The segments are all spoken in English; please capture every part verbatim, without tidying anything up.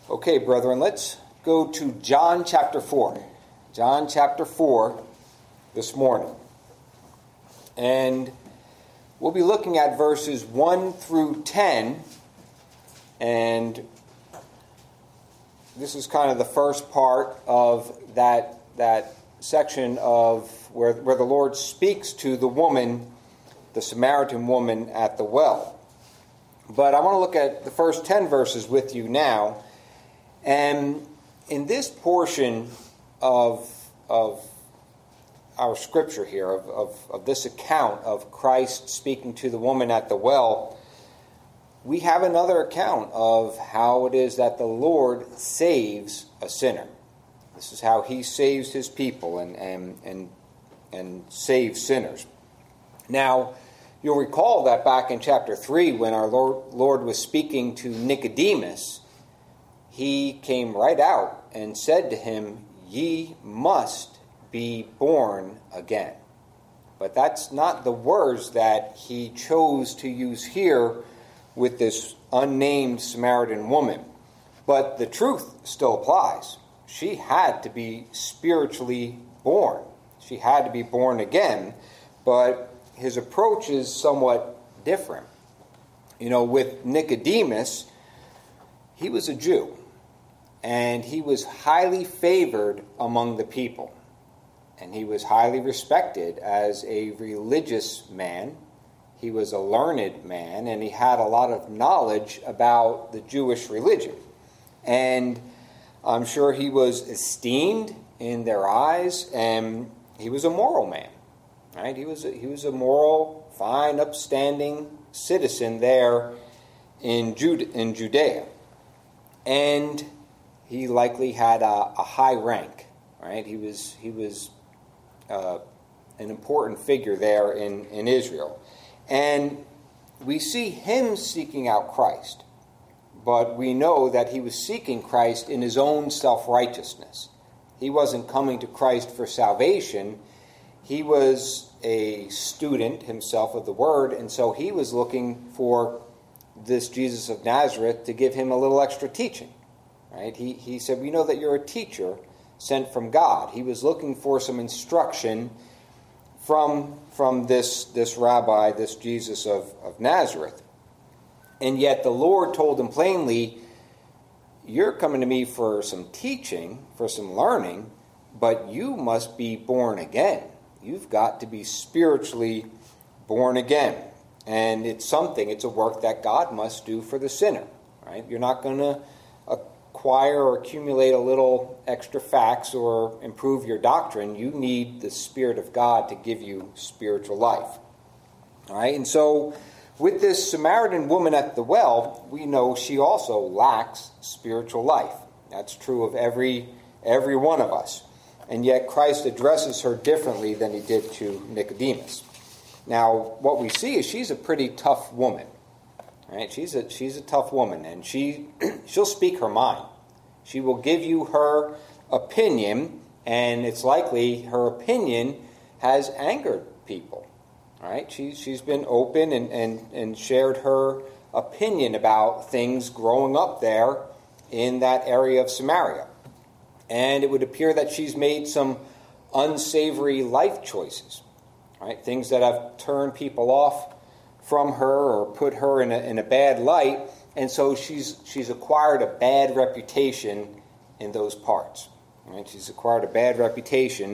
Okay, brethren, let's go to John chapter four. John chapter four this morning. And we'll be looking at verses one through ten. And this is kind of the first part of that, that section of where, where the Lord speaks to the woman, the Samaritan woman at the well. But I want to look at the first ten verses with you now. And in this portion of, of our scripture here, of, of, of this account of Christ speaking to the woman at the well, we have another account of how it is that the Lord saves a sinner. This is how he saves his people and, and, and, and saves sinners. Now, you'll recall that back in chapter three, when our Lord, Lord was speaking to Nicodemus, he came right out and said to him, "Ye must be born again." But that's not the words that he chose to use here with this unnamed Samaritan woman. But the truth still applies. She had to be spiritually born. She had to be born again. But his approach is somewhat different. You know, with Nicodemus, he was a Jew. And he was highly favored among the people. And he was highly respected as a religious man. He was a learned man, and he had a lot of knowledge about the Jewish religion. And I'm sure he was esteemed in their eyes, and he was a moral man. Right? He was a, he was a moral, fine, upstanding citizen there in Jude, in Judea. And he likely had a, a high rank, right? He was he was uh, an important figure there in, in Israel. And we see him seeking out Christ. But we know that he was seeking Christ in his own self-righteousness. He wasn't coming to Christ for salvation. He was a student himself of the Word, and so he was looking for this Jesus of Nazareth to give him a little extra teaching. Right? He he said, "We know that you're a teacher sent from God." He was looking for some instruction from, from this, this rabbi, this Jesus of, of Nazareth. And yet the Lord told him plainly, "You're coming to me for some teaching, for some learning, but you must be born again. You've got to be spiritually born again." And it's something, it's a work that God must do for the sinner. Right? You're not going to acquire or accumulate a little extra facts or improve your doctrine. You need the Spirit of God to give you spiritual life. All right, and so with this Samaritan woman at the well, we know she also lacks spiritual life. That's true of every every one of us. And yet Christ addresses her differently than he did to Nicodemus. Now, what we see is she's a pretty tough woman. Right? She's a she's a tough woman, and she she'll speak her mind. She will give you her opinion, and it's likely her opinion has angered people. Right? She she's been open and, and, and shared her opinion about things growing up there in that area of Samaria. And it would appear that she's made some unsavory life choices. Right? Things that have turned people off from her or put her in a, in a bad light, and so she's she's acquired a bad reputation in those parts. Right? She's acquired a bad reputation,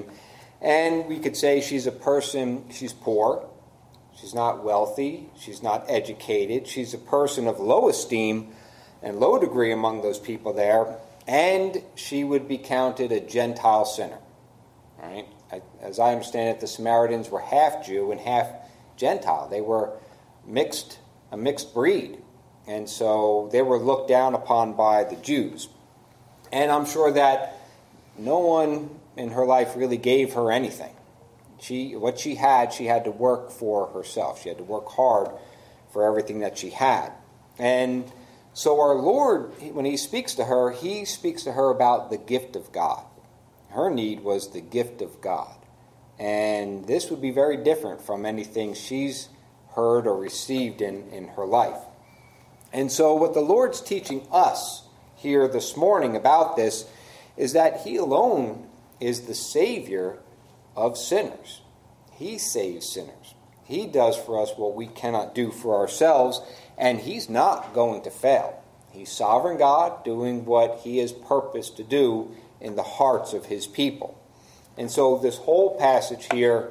and we could say she's a person, she's poor, she's not wealthy, she's not educated, she's a person of low esteem and low degree among those people there, and she would be counted a Gentile sinner. Right? As I understand it, the Samaritans were half Jew and half Gentile. They were mixed, a mixed breed. And so they were looked down upon by the Jews. And I'm sure that no one in her life really gave her anything. She, what she had, she had to work for herself. She had to work hard for everything that she had. And so our Lord, when he speaks to her, he speaks to her about the gift of God. Her need was the gift of God. And this would be very different from anything she's heard or received in, in her life. And so what the Lord's teaching us here this morning about this is that he alone is the Savior of sinners. He saves sinners. He does for us what we cannot do for ourselves, and he's not going to fail. He's sovereign God doing what he has purposed to do in the hearts of his people. And so this whole passage here,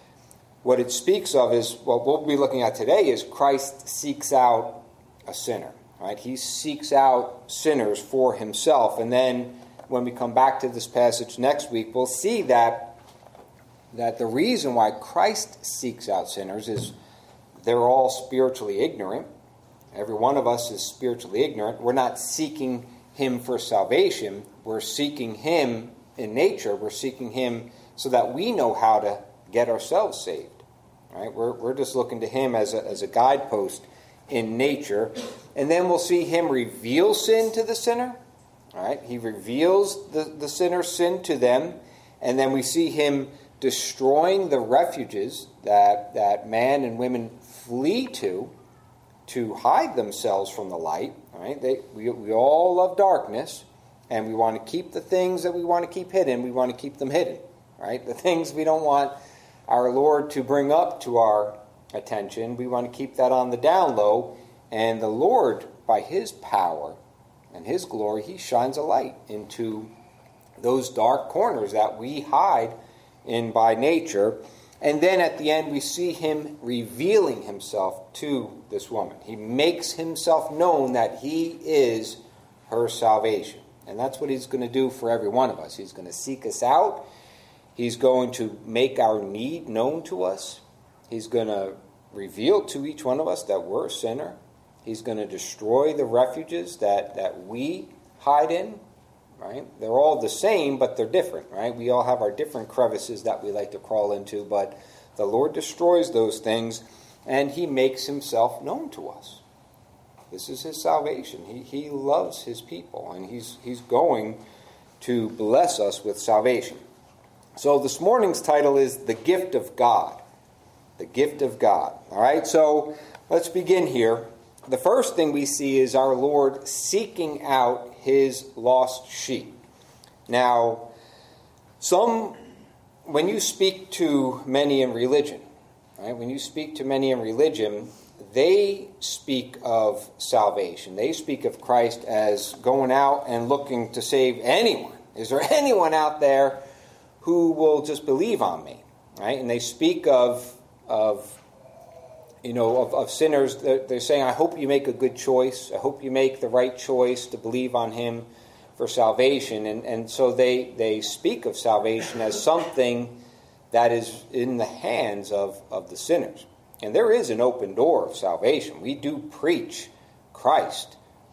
what it speaks of is, what we'll be looking at today is Christ seeks out a sinner. Right? He seeks out sinners for himself. And then when we come back to this passage next week, we'll see that that the reason why Christ seeks out sinners is they're all spiritually ignorant. Every one of us is spiritually ignorant. We're not seeking him for salvation. We're seeking him in nature. We're seeking him so that we know how to get ourselves saved. Right? We're, we're just looking to him as a, as a guidepost in nature. And then we'll see him reveal sin to the sinner. All right? He reveals the, the sinner's sin to them. And then we see him destroying the refuges that, that man and women flee to, to hide themselves from the light. All right? They, we, we all love darkness, and we want to keep the things that we want to keep hidden, we want to keep them hidden. Right? The things we don't want our Lord to bring up to our attention, we want to keep that on the down low. And the Lord, by his power and his glory, he shines a light into those dark corners that we hide in by nature. And then at the end we see him revealing himself to this woman. He makes himself known that he is her salvation. And that's what he's going to do for every one of us. He's going to seek us out. He's going to make our need known to us. He's going to reveal to each one of us that we're a sinner. He's going to destroy the refuges that, that we hide in. Right? They're all the same, but they're different, right? We all have our different crevices that we like to crawl into, but the Lord destroys those things, and he makes himself known to us. This is his salvation. He, he loves his people, and he's, he's going to bless us with salvation. So this morning's title is The Gift of God. The Gift of God. All right, so let's begin here. The first thing we see is our Lord seeking out his lost sheep. Now, some, when you speak to many in religion, right, when you speak to many in religion, they speak of salvation. They speak of Christ as going out and looking to save anyone. Is there anyone out there who will just believe on me? Right? And they speak of, of you know, of, of sinners. They're, they're saying, I hope you make a good choice. I hope you make the right choice to believe on him for salvation. And, and so they, they speak of salvation as something that is in the hands of, of the sinners. And there is an open door of salvation. We do preach Christ,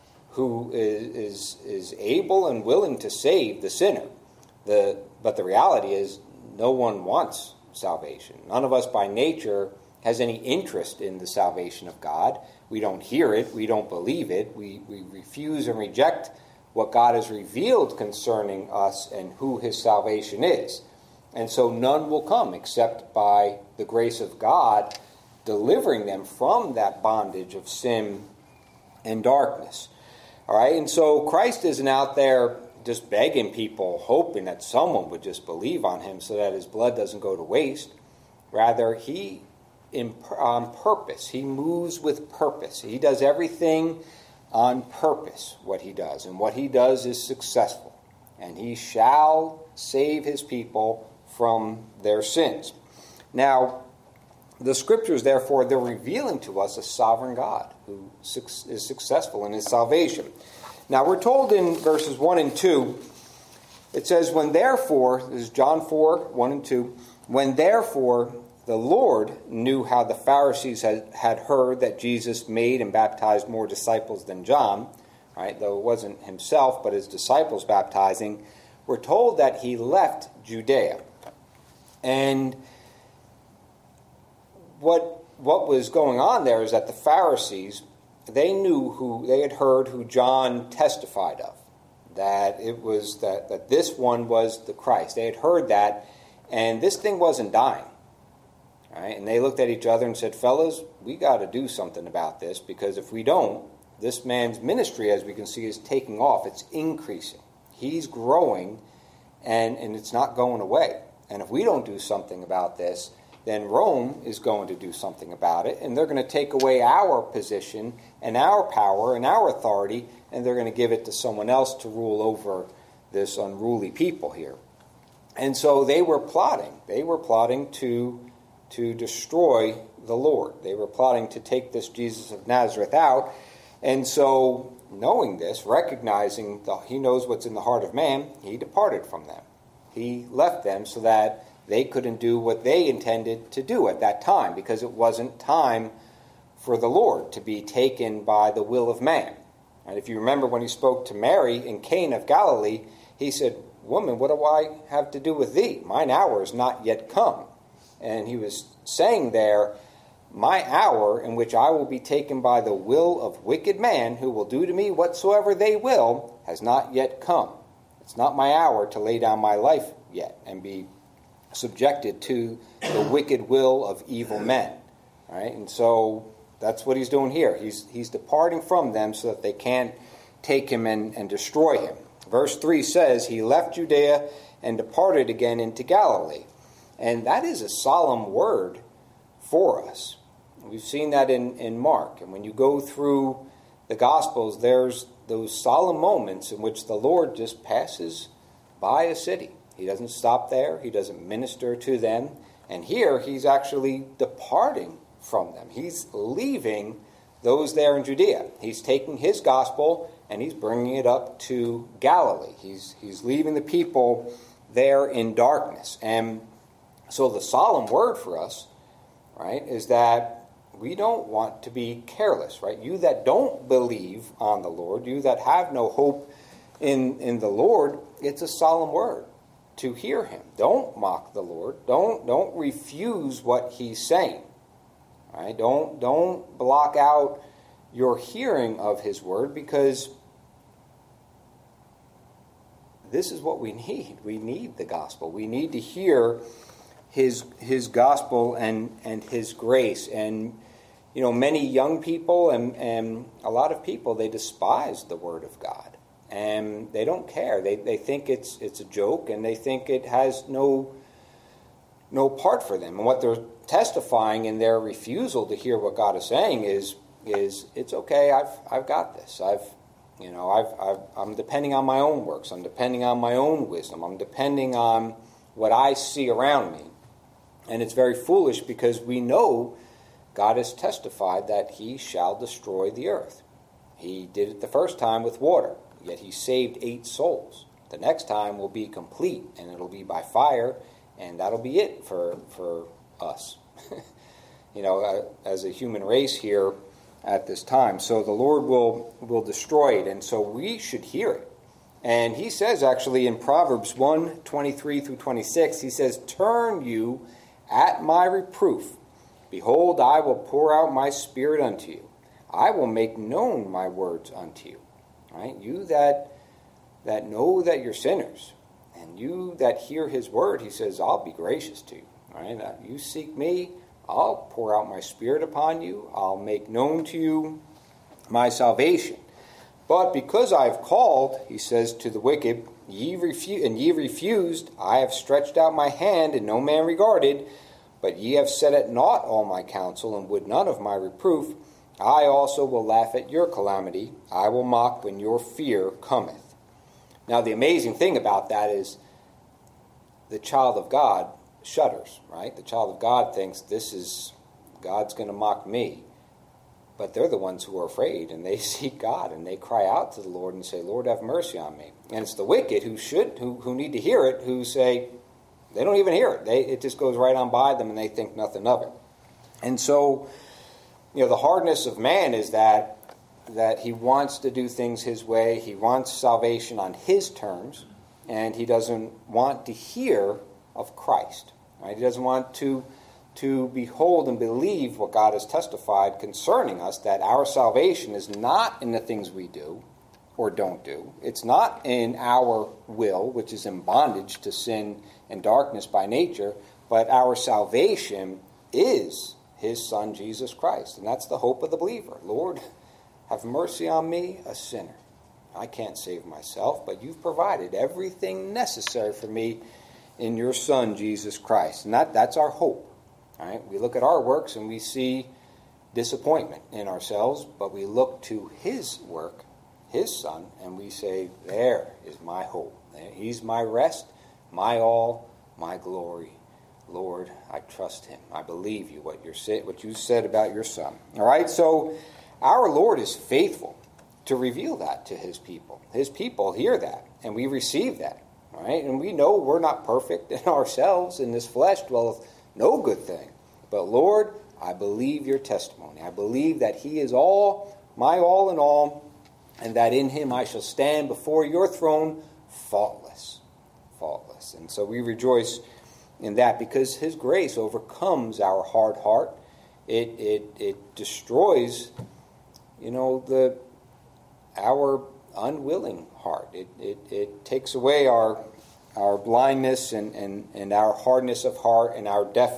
who is, is, is able and willing to save the sinner. The, but the reality is no one wants salvation. None of us by nature has any interest in the salvation of God. We don't hear it. We don't believe it. We, we refuse and reject what God has revealed concerning us and who his salvation is. And so none will come except by the grace of God delivering them from that bondage of sin and darkness. All right, and so Christ isn't out there just begging people, hoping that someone would just believe on him so that his blood doesn't go to waste. Rather, he in, on purpose. He moves with purpose. He does everything on purpose, what he does. And what he does is successful. And he shall save his people from their sins. Now, the scriptures, therefore, they're revealing to us a sovereign God who is successful in his salvation. Now, we're told in verses one and two, it says, when therefore, this is John four, one and two, when therefore the Lord knew how the Pharisees had, had heard that Jesus made and baptized more disciples than John, right, though it wasn't himself, but his disciples baptizing, we're told that he left Judea. And what what was going on there is that the Pharisees, they knew who, they had heard who John testified of, that it was that, that this one was the Christ. They had heard that, and this thing wasn't dying. Right? And they looked at each other and said, fellas, we got to do something about this, because if we don't, this man's ministry, as we can see, is taking off. It's increasing. He's growing, and, and it's not going away. And if we don't do something about this, then Rome is going to do something about it, and they're going to take away our position and our power and our authority, and they're going to give it to someone else to rule over this unruly people here. And so they were plotting. They were plotting to, to destroy the Lord. They were plotting to take this Jesus of Nazareth out. And so, knowing this, recognizing that he knows what's in the heart of man, he departed from them. He left them so that they couldn't do what they intended to do at that time, because it wasn't time for the Lord to be taken by the will of man. And if you remember when he spoke to Mary in Cana of Galilee, he said, "Woman, what do I have to do with thee? Mine hour is not yet come." And he was saying there, my hour in which I will be taken by the will of wicked man, who will do to me whatsoever they will, has not yet come. It's not my hour to lay down my life yet and be subjected to the wicked will of evil men. All right? And so that's what he's doing here. He's he's departing from them so that they can't take him and, and destroy him. Verse three says, he left Judea and departed again into Galilee. And that is a solemn word for us. We've seen that in, in Mark. And when you go through the Gospels, there's those solemn moments in which the Lord just passes by a city. He doesn't stop there. He doesn't minister to them. And here, he's actually departing from them. He's leaving those there in Judea. He's taking his gospel and he's bringing it up to Galilee. He's, he's leaving the people there in darkness. And so the solemn word for us, right, is that we don't want to be careless, right? You that don't believe on the Lord, you that have no hope in, in the Lord, it's a solemn word to hear him. Don't mock the Lord. Don't don't refuse what he's saying. Right? Don't don't block out your hearing of his word, because this is what we need. We need the gospel. We need to hear his his gospel and and his grace. And you know, many young people and and a lot of people, they despise the word of God. And they don't care. They they think it's it's a joke, and they think it has no no part for them. And what they're testifying in their refusal to hear what God is saying is is it's okay. I've I've got this. I've you know I've, I've I'm depending on my own works. I'm depending on my own wisdom. I'm depending on what I see around me. And it's very foolish, because we know God has testified that he shall destroy the earth. He did it the first time with water. Yet he saved eight souls. The next time will be complete, and it'll be by fire, and that'll be it for for us, you know, uh, as a human race here at this time. So the Lord will will destroy it, and so we should hear it. And he says, actually, in Proverbs one, twenty-three through twenty-six, he says, "Turn you at my reproof. Behold, I will pour out my spirit unto you. I will make known my words unto you." Right? You that that know that you're sinners, and you that hear his word, he says, I'll be gracious to you. Right? Uh, you seek me, I'll pour out my spirit upon you. I'll make known to you my salvation. But because I've called, he says, to the wicked, ye refu- and ye refused, I have stretched out my hand, and no man regarded, but ye have set at naught all my counsel, and would none of my reproof. I also will laugh at your calamity. I will mock when your fear cometh. Now, the amazing thing about that is the child of God shudders, right? The child of God thinks, this is, God's going to mock me. But they're the ones who are afraid, and they seek God, and they cry out to the Lord and say, Lord, have mercy on me. And it's the wicked who should, who, who need to hear it, who say, they don't even hear it. They, it just goes right on by them, and they think nothing of it. And so, you know, the hardness of man is that that he wants to do things his way. He wants salvation on his terms, and he doesn't want to hear of Christ. Right? He doesn't want to to behold and believe what God has testified concerning us, that our salvation is not in the things we do or don't do. It's not in our will, which is in bondage to sin and darkness by nature, but our salvation is his Son, Jesus Christ. And that's the hope of the believer. Lord, Have mercy on me, a sinner. I can't save myself, but you've provided everything necessary for me in your Son, Jesus Christ. And that, that's our hope. All right? We look at our works and we see disappointment in ourselves, but we look to his work, his Son, and we say, there is my hope. He's my rest, my all, my glory. Lord, I trust him. I believe you, what, you're say, what you said about your Son. All right, so our Lord is faithful to reveal that to his people. His people hear that, and we receive that. All right, and we know we're not perfect in ourselves. In this flesh dwelleth no good thing. But Lord, I believe your testimony. I believe that he is all, my all in all, and that in him I shall stand before your throne faultless. Faultless. And so we rejoice in that because his grace overcomes our hard heart. It it it destroys, you know, the our unwilling heart. It it, it takes away our our blindness and, and, and our hardness of heart and our deaf,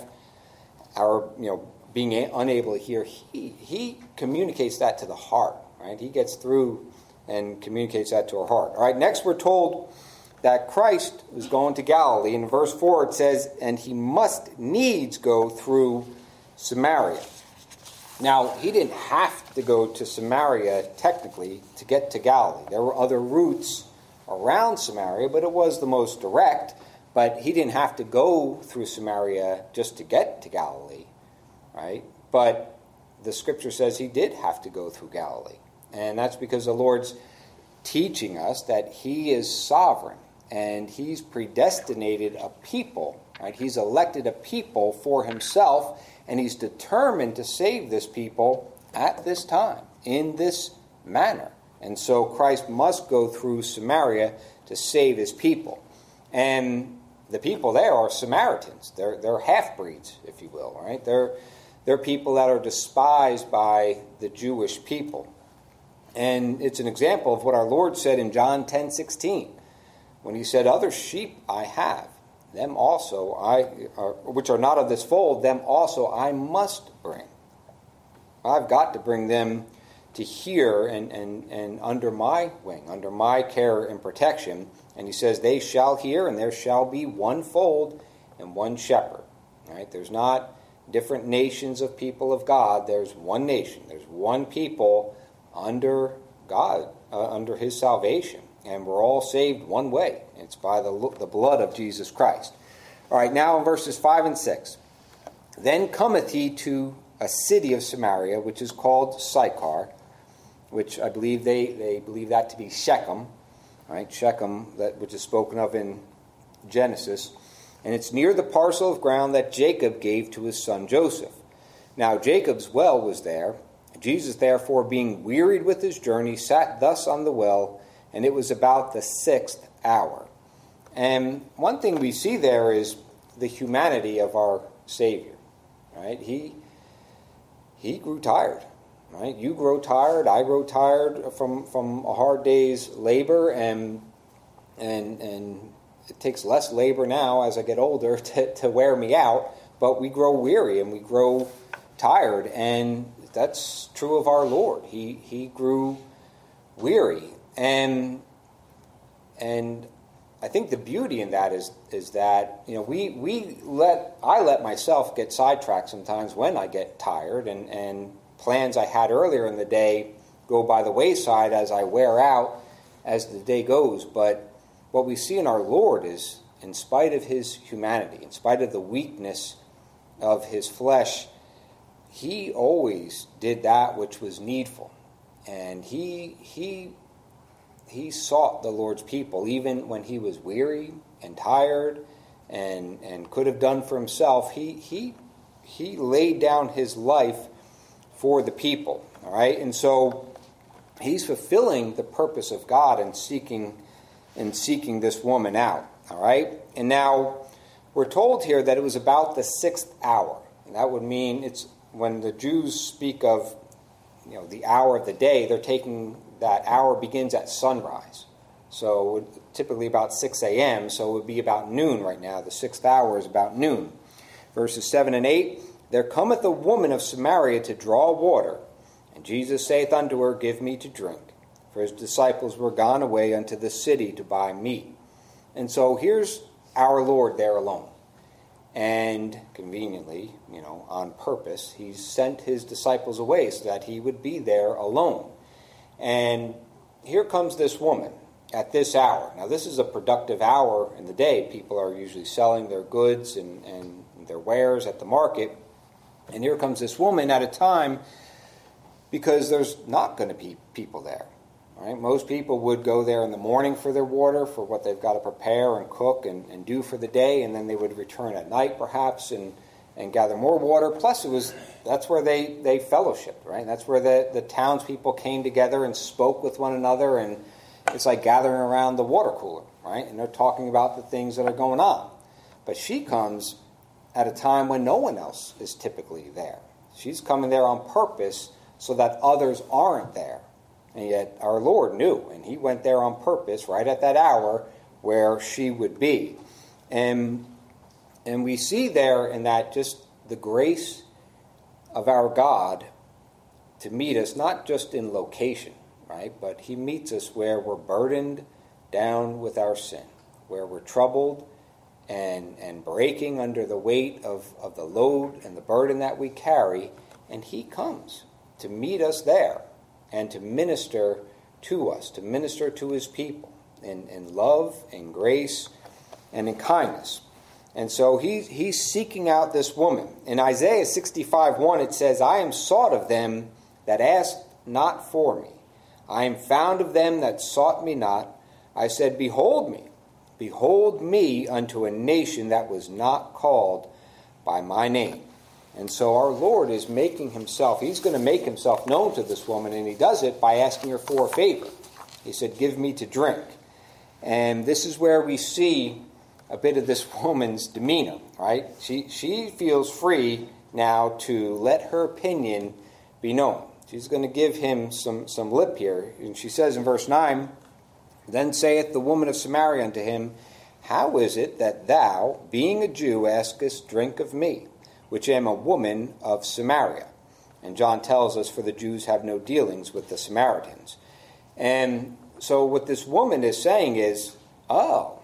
our you know being a, unable to hear. He he communicates that to the heart, right? He gets through and communicates that to our heart. All right. Next, we're told that Christ was going to Galilee. In verse four it says, and he must needs go through Samaria. Now, he didn't have to go to Samaria, technically, to get to Galilee. There were other routes around Samaria, but it was the most direct. But he didn't have to go through Samaria just to get to Galilee, right? But the scripture says he did have to go through Galilee. And that's because the Lord's teaching us that he is sovereign. And he's predestinated a people, right? He's elected a people for himself, and he's determined to save this people at this time, in this manner. And so Christ must go through Samaria to save his people. And the people there are Samaritans. They're they're half-breeds, if you will, right? They're they're people that are despised by the Jewish people. And it's an example of what our Lord said in John ten sixteen. When he said, other sheep I have, them also I, uh, which are not of this fold, them also I must bring. I've got to bring them to hear and, and, and under my wing, under my care and protection. And he says, they shall hear, and there shall be one fold and one shepherd. Right? There's not different nations of people of God. There's one nation. There's one people under God, uh, under his salvation. And we're all saved one way. It's by the, the blood of Jesus Christ. All right, now in verses five and six. Then cometh he to a city of Samaria, which is called Sychar, which I believe they, they believe that to be Shechem. Right, Shechem, that which is spoken of in Genesis. And it's near the parcel of ground that Jacob gave to his son Joseph. Now Jacob's well was there. Jesus, therefore, being wearied with his journey, sat thus on the well, and it was about the sixth hour. And one thing we see there is the humanity of our Savior. Right? He he grew tired. Right? You grow tired. I grow tired from, from a hard day's labor, and and and it takes less labor now as I get older to, to wear me out. But we grow weary and we grow tired, and that's true of our Lord. He he grew weary. And and I think the beauty in that is is that you know we we let I let myself get sidetracked sometimes when I get tired, and, and plans I had earlier in the day go by the wayside as I wear out as the day goes. But what we see in our Lord is, in spite of his humanity, in spite of the weakness of his flesh, he always did that which was needful, and he he. He sought the Lord's people, even when he was weary and tired and and could have done for himself. He he he laid down his life for the people. All right, and so he's fulfilling the purpose of God and seeking and seeking this woman out. All right, and now we're told here that it was about the sixth hour, and that would mean it's when the Jews speak of you know the hour of the day, they're taking that hour begins at sunrise. So typically about six a.m., so it would be about noon right now. The sixth hour is about noon. Verses seven and eight, there cometh a woman of Samaria to draw water, And Jesus saith unto her, Give me to drink. For his disciples were gone away unto the city to buy meat. And so here's our Lord there alone. And conveniently, you know, on purpose, he sent his disciples away so that he would be there alone. And here comes this woman at this hour. Now, this is a productive hour in the day. People are usually selling their goods and, and their wares at the market. And here comes this woman at a time because there's not going to be people there. Right? Most people would go there in the morning for their water, for what they've got to prepare and cook and, and do for the day, and then they would return at night perhaps and, and gather more water. Plus, it was that's where they, they fellowshiped, right? That's where the, the townspeople came together and spoke with one another, and it's like gathering around the water cooler, right? And they're talking about the things that are going on. But she comes at a time when no one else is typically there. She's coming there on purpose so that others aren't there. And yet our Lord knew, and he went there on purpose right at that hour where she would be. And, and we see there in that just the grace of our God to meet us, not just in location, right? But he meets us where we're burdened down with our sin, where we're troubled and, and breaking under the weight of, of the load and the burden that we carry. And he comes to meet us there. And to minister to us, to minister to his people in, in love and grace and in kindness. And so he, he's seeking out this woman. In Isaiah sixty-five one, it says, I am sought of them that asked not for me. I am found of them that sought me not. I said, Behold me, behold me unto a nation that was not called by my name. And so our Lord is making himself, he's going to make himself known to this woman, and he does it by asking her for a favor. He said, Give me to drink. And this is where we see a bit of this woman's demeanor, right? She, she feels free now to let her opinion be known. She's going to give him some, some lip here. And she says in verse nine, Then saith the woman of Samaria unto him, How is it that thou, being a Jew, askest drink of me, which am a woman of Samaria? And John tells us, for the Jews have no dealings with the Samaritans. And so what this woman is saying is, oh,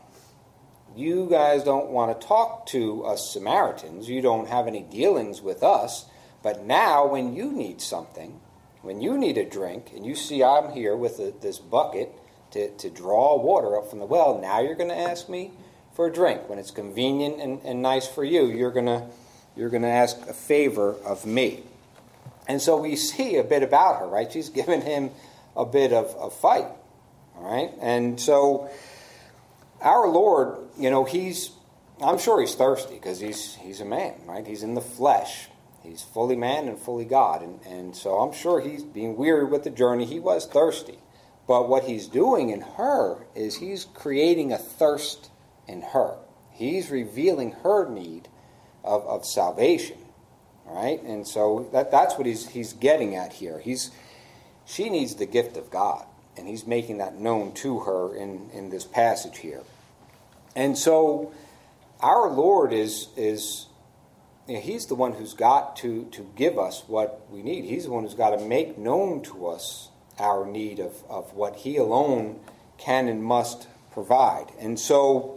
you guys don't want to talk to us Samaritans. You don't have any dealings with us. But now when you need something, when you need a drink, and you see I'm here with a, this bucket to, to draw water up from the well, now you're going to ask me for a drink. When it's convenient and, and nice for you, you're going to You're going to ask a favor of me. And so we see a bit about her, right? She's given him a bit of a fight, all right? And so our Lord, you know, he's, I'm sure he's thirsty because he's he's a man, right? He's in the flesh. He's fully man and fully God. And, and so I'm sure he's being weary with the journey. He was thirsty. But what he's doing in her is he's creating a thirst in her. He's revealing her need Of, of salvation, all right? And so that, that's what he's he's getting at here. He's she needs the gift of God, and he's making that known to her in, in this passage here. And so our Lord is is you know, he's the one who's got to to give us what we need. He's the one who's got to make known to us our need of, of what he alone can and must provide. And so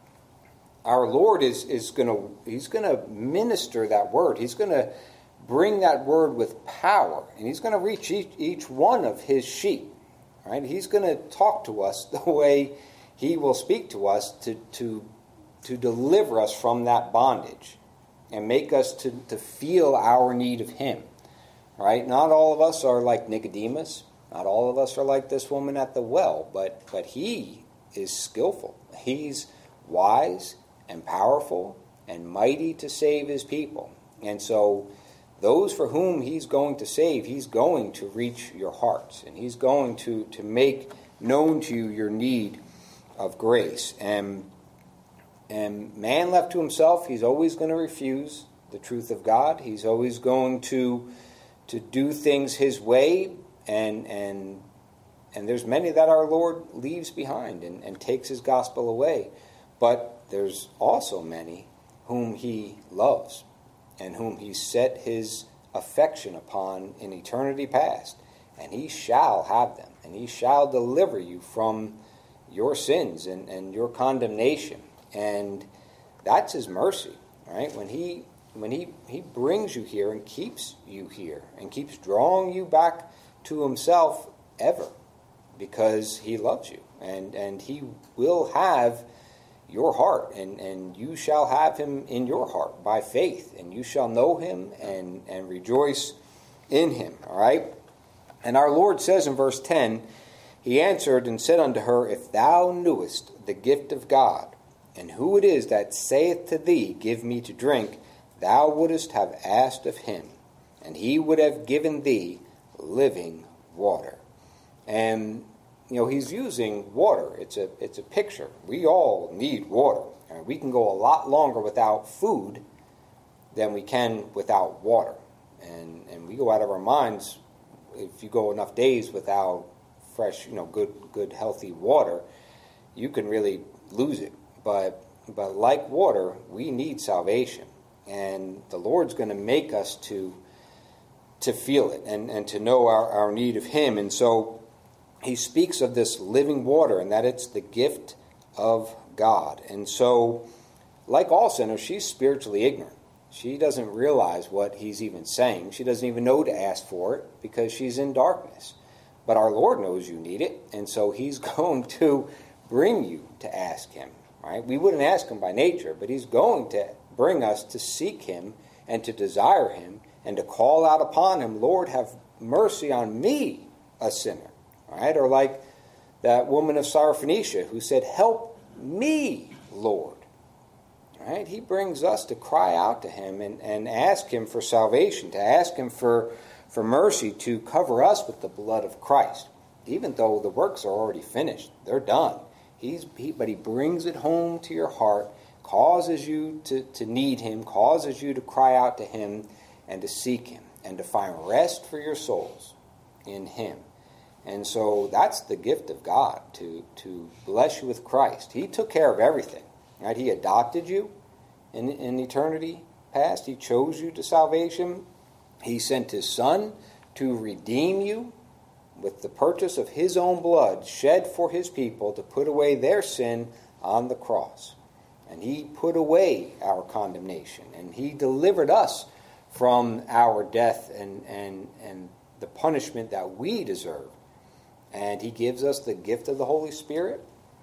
our Lord is, is going to, he's going to minister that word. He's going to bring that word with power. And he's going to reach each, each one of his sheep. Right? He's going to talk to us the way he will speak to us to, to, to deliver us from that bondage and make us to, to feel our need of him. Right? Not all of us are like Nicodemus. Not all of us are like this woman at the well. But, but he is skillful. He's wise and powerful and mighty to save his people. And so those for whom he's going to save, he's going to reach your hearts. And he's going to, to make known to you your need of grace. And, and man left to himself, he's always going to refuse the truth of God. He's always going to, to do things his way. And, and, and there's many that our Lord leaves behind and, and takes his gospel away. But there's also many whom he loves and whom he set his affection upon in eternity past, and he shall have them, and he shall deliver you from your sins and, and your condemnation. And that's his mercy, right? When he when he, he brings you here and keeps you here and keeps drawing you back to himself ever, because he loves you, and, and he will have your heart, and, and you shall have him in your heart by faith, and you shall know him and, and rejoice in him. All right? And our Lord says in verse ten, he answered and said unto her, If thou knewest the gift of God, and who it is that saith to thee, Give me to drink, thou wouldest have asked of him, and he would have given thee living water. And you know, he's using water. It's a it's a picture. We all need water. And we can go a lot longer without food than we can without water. And and we go out of our minds if you go enough days without fresh, you know, good good healthy water, you can really lose it. But but like water, we need salvation. And the Lord's going to make us to to feel it and, and to know our, our need of him. And so he speaks of this living water and that it's the gift of God. And so, like all sinners, she's spiritually ignorant. She doesn't realize what he's even saying. She doesn't even know to ask for it because she's in darkness. But our Lord knows you need it, and so he's going to bring you to ask him. Right? We wouldn't ask him by nature, but he's going to bring us to seek him and to desire him and to call out upon him, Lord, have mercy on me, a sinner. Right? Or like that woman of Syrophoenicia who said, help me, Lord. Right? He brings us to cry out to him and, and ask him for salvation, to ask him for, for mercy, to cover us with the blood of Christ. Even though the works are already finished, they're done. He's, he, but he brings it home to your heart, causes you to, to need him, causes you to cry out to him and to seek him and to find rest for your souls in him. And so that's the gift of God, to, to bless you with Christ. He took care of everything. Right? He adopted you in, in eternity past. He chose you to salvation. He sent his Son to redeem you with the purchase of his own blood shed for his people to put away their sin on the cross. And he put away our condemnation. And he delivered us from our death and, and, and the punishment that we deserve. And he gives us the gift of the Holy Spirit,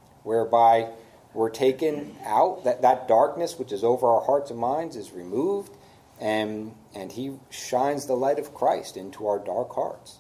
whereby we're taken out, that, that darkness which is over our hearts and minds is removed, and and he shines the light of Christ into our dark hearts.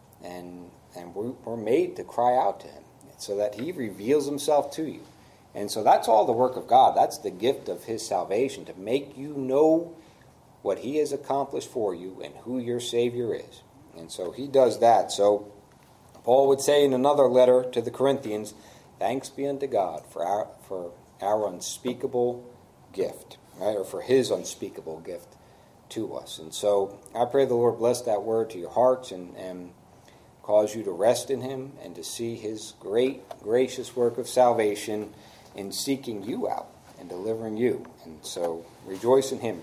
And and we're, we're made to cry out to him so that he reveals himself to you. And so that's all the work of God. That's the gift of his salvation, to make you know what he has accomplished for you and who your Savior is. And so he does that. So Paul would say in another letter to the Corinthians, thanks be unto God for our for our unspeakable gift, right? Or for his unspeakable gift to us. And so I pray the Lord bless that word to your hearts and, and cause you to rest in him and to see his great, gracious work of salvation in seeking you out and delivering you. And so rejoice in him.